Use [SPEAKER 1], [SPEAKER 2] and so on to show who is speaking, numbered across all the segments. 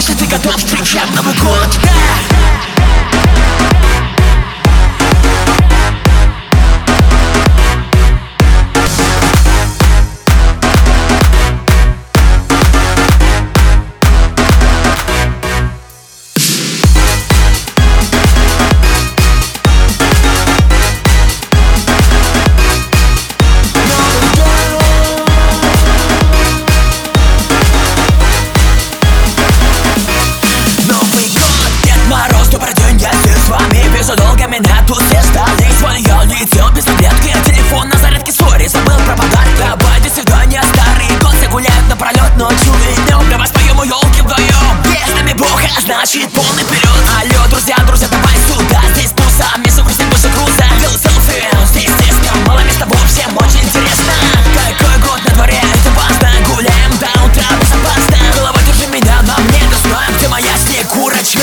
[SPEAKER 1] если ты готов встречать Новый год. Долго меня тут все ждали. Звонил, летел без таблетки, телефон на зарядке, сори, забыл про подарок. Давай до свидания, старый год, все гуляют напролет ночью и днем. Давай споем у елки вдвоем. Есть с нами Бог, а значит полный вперед. Алло, друзья, давай сюда. Здесь туса, мне все грустит больше груза. Делай селфи, здесь тесно, мало места, всем очень интересно. Какой год на дворе, это важно. Гуляем до утра безопасно. Голова, держи меня, нам не достоин. Ты моя снегурочка.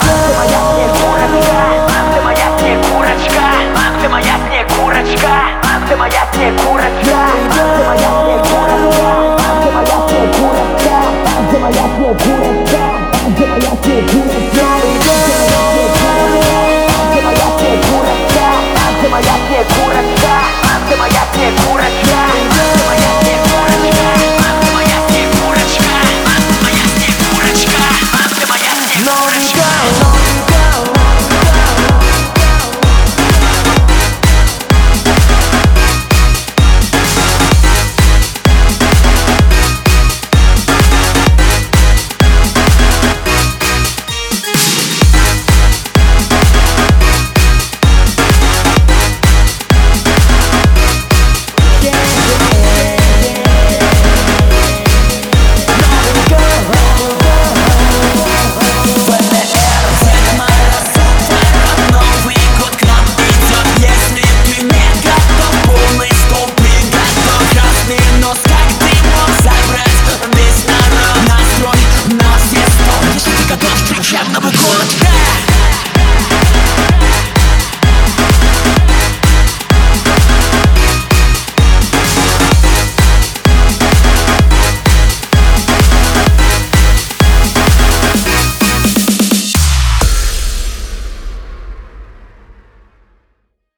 [SPEAKER 1] Ты моя снегурочка, ты моя снегурочка, ты моя снегурочка, ты моя снегурочка, ты моя снегурочка, ты моя снегурочка, ты моя снегурочка, ты моя снегурочка, ты моя снегурочка, ты моя снегурочка, ты моя снегурочка, ты моя снегурочка, ты моя снегурочка, ты моя снегурочка. Новый год.